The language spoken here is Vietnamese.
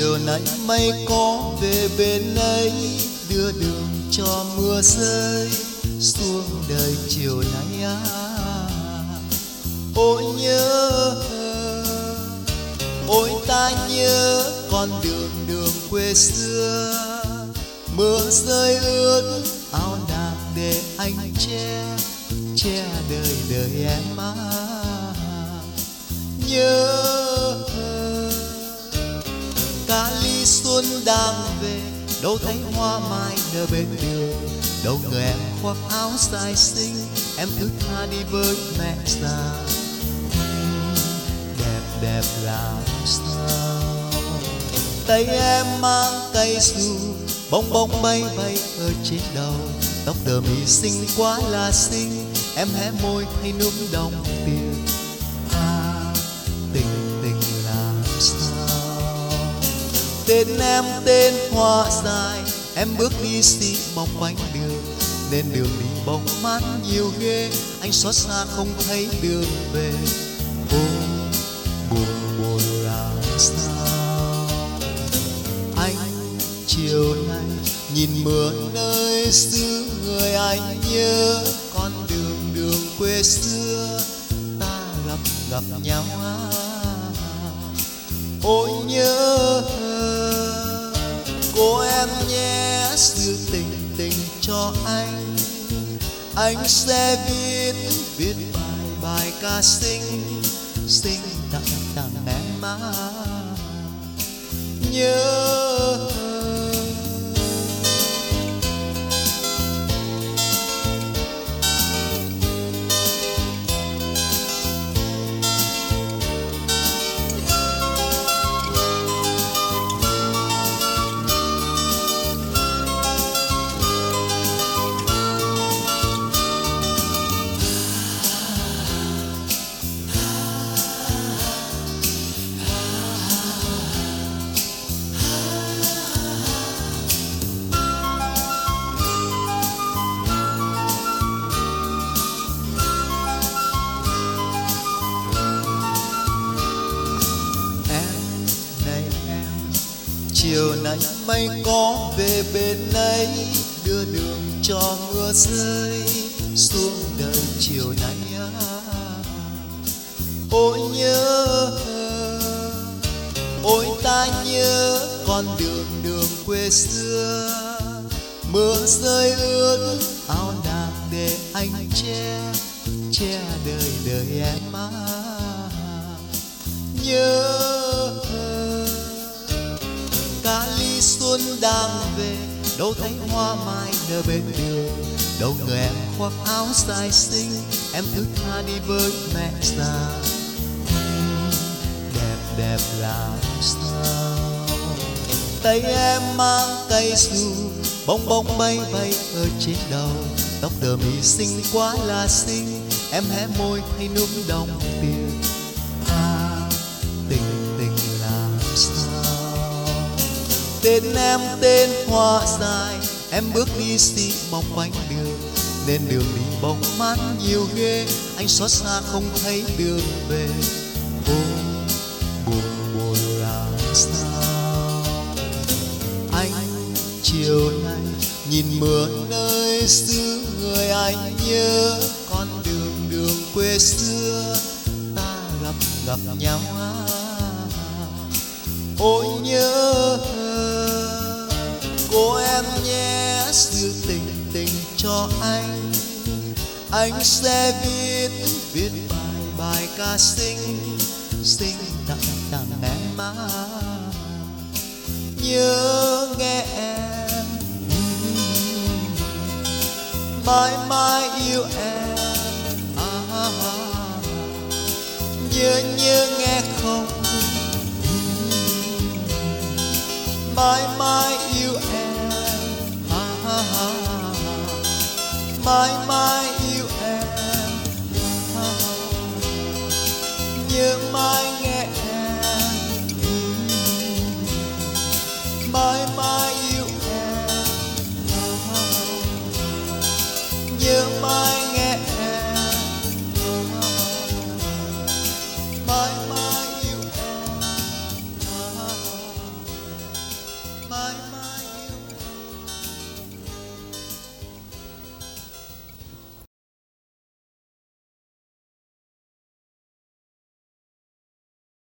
chiều nay mây có về bên ấy, đưa đường cho mưa rơi xuống đời chiều nay ôi nhớ, ôi ta nhớ con đường đường quê xưa. Mưa rơi ướt áo nàng để anh che đời đời em nhớ. Cả ly xuân đang về, đâu thấy hoa mai nở bên đường, đâu người em khoác áo dài xinh, em thức tha đi với mẹ già. Đẹp đẹp làm sao, tay em mang cây dù, bông bông bay bay ở trên đầu, tóc đờ mi xinh quá là xinh, em hé môi thấy nước đồng tiền. Tình tình làm sao, tên em tên hoa dài, em bước đi xi mong quanh đường, nên đường đi bóng mát nhiều ghê, anh xót xa không thấy đường về. Ôi buồn buồn làm sao, anh chiều nay nhìn mưa nơi xứ người, anh nhớ con đường đường quê xưa ta gặp nhau ôi nhớ. Cô em nhé sự tình tình cho anh sẽ viết bài ca xinh tặng em nhớ. Chiều nay mây có về bên ấy, đưa đường cho mưa rơi xuống đời chiều nay ôi nhớ, ôi ta nhớ con đường đường quê xưa. Mưa rơi ướt áo nàng để anh che đời đời em nhớ. Cả ly xuân đang về, đâu thấy hoa mai nở bên đường, đâu người em khoác áo dài xinh, em thức tha đi với mẹ già. Đẹp đẹp làm sao, tay em mang cây dù, bông bông bay bay ở trên đầu, tóc đờ mi xinh quá là xinh, em hé môi thấy nước đồng tiền. Tình tình làm sao, tên em tên hoa dài, em bước đi xi mong quanh đường, nên đường đi bóng mát nhiều ghê, anh xót xa không thấy đường về. Ôi buồn buồn làm sao, anh chiều nay nhìn mưa nơi xứ người, anh nhớ con đường đường quê xưa ta gặp nhau ôi nhớ. Cô em nhé sự tình tình cho anh sẽ viết bài ca xinh tặng em nhớ nghe em, mãi mãi yêu em nhớ nghe không, mãi mãi yêu em mãi mãi yêu em nhớ mãi